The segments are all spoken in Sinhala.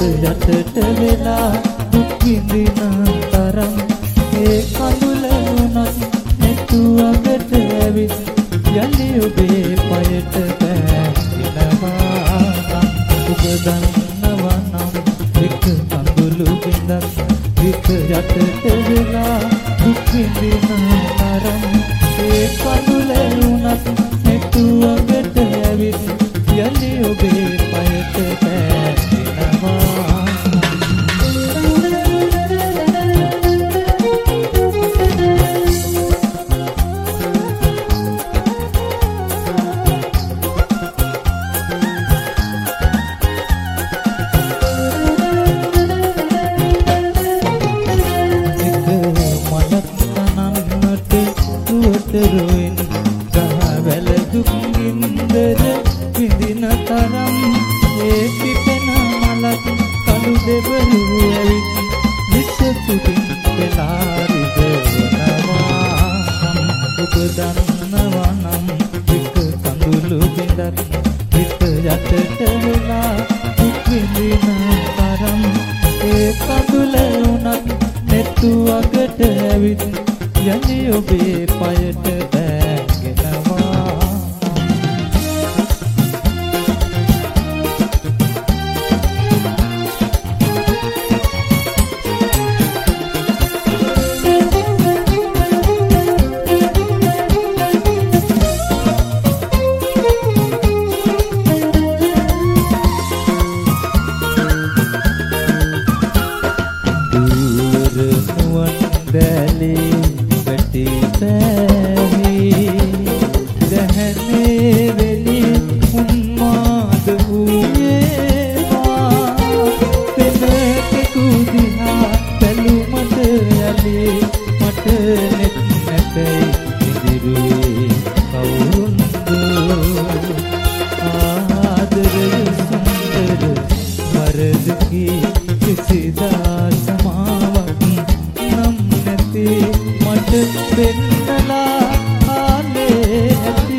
යටට වෙලා දුක් විඳින තරම් ඒ කඳුල වුණත් නෙතුවකට ඇවිත් යලි ඔබේ පයට බැඳෙනවා ඔබ දන්නවා නම් එක කඳුළු බිඳක් හිත යටට වෙලා දුක් විඳින තරම් ඒ කඳුල වුණත් නෙතුවකට ඇවිත් යලි ඔබේ පයට බැඳෙනවා රොයින් ගහවැල දුක් ගින්දර විඳින තරම් ඒ පිපෙන මලක් කළු දෙබරු ඇවිත් විසතුටින් වෙලා රිදවනවා ඔබ දන්නවා නම් එක කඳුළු බිඳක් හිත යටට වෙලා දුක් විඳින තරම් ඒ කඳුල උනත් නෙතුවකට ඇවිත් යලි ඔබේ පයට බැඳෙනවා දුර නුවන් බැලේ දහනේ වෙලි උන්මාද වූයේවා පෙනකෙකු දිහා බැලුමට යලි මට නෙත් නැතයි ඉදිරියේ කවුරුන්ද ආදරය සුන්දර වරදකි කිසිදා සමාවක් නම් නැති මට වෙන්නලා ආලේ ඇති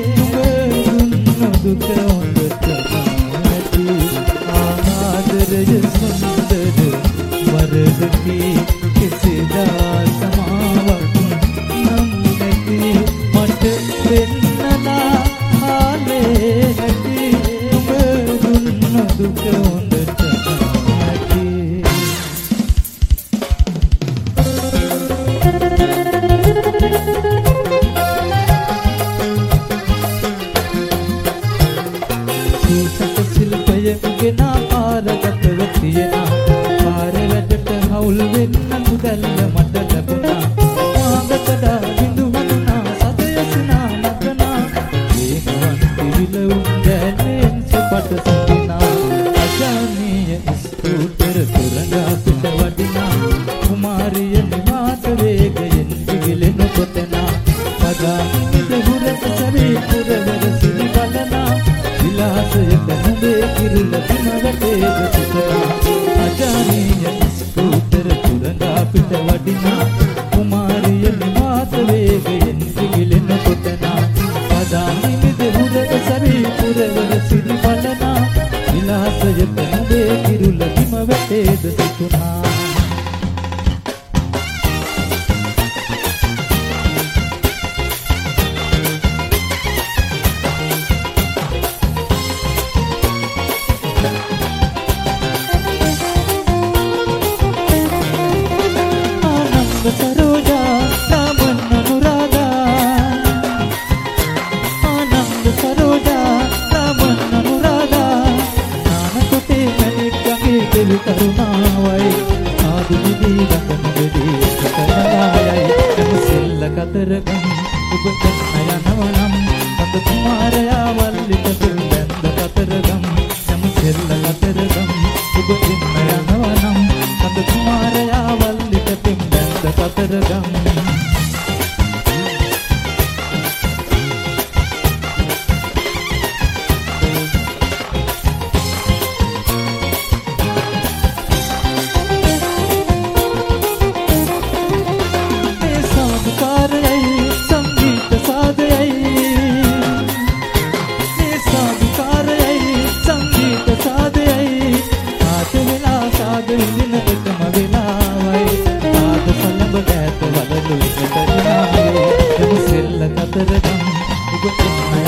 නුඹ දුක හොඳට නැති ආදරය සුන්දර වරදකි කිසිදා සමාවක් නම් නැති මට වෙන්නලා ආලේ ඇති නුඹ දුක හොඳට නැති ගෙනා පාරගතව තියෙනා පාර වැඩට හවුල් වෙන්න මුදල්ල මට ලැබුණා මාගකඩා බිඳු හඳුනා සදයසුනා නගනා ඒකවන් පිවිල උන්දැලෙන් සුපට සිටිනා අජානීය ස්කූටර් තුරඟා පිට වඩිනා කුමාරිය නිවාත වේගයෙන් පිවිලෙන කොතනා පදානිද හුරක සරී පුරවර සිරි බලනා විලාසයක නුඹේ කිරුල බිම වැටේද සිතනා අජානීය ස්කූටර් තුරඟා පිට වඩිනා කුමාරිය නිවාත වේගයෙන් පිවිලෙන කොතනා පදානිද හුරක සරී පුරවර සිරි බලනා විලාසයක නුඹේ කිරුල බිම වැටේද සිතනා කරුණාවයි ආදු දිවි ගතන වෙදී කතරගායයි එමුසෙල්ල කතරගම් ඔබ යනවා නම් කඳ කුමාරයා වල්ලිට පිළිඳ කතරගම් එමුසෙල්ල කතරගම් ඔබ යනවා නම් කඳ කුමාරයා වල්ලිට පිළිඳ කතරගම් संगीत साधयई පොළොවේ කරුණාවයි යමු සෙල්ල කතරගම් ඔබ එන්න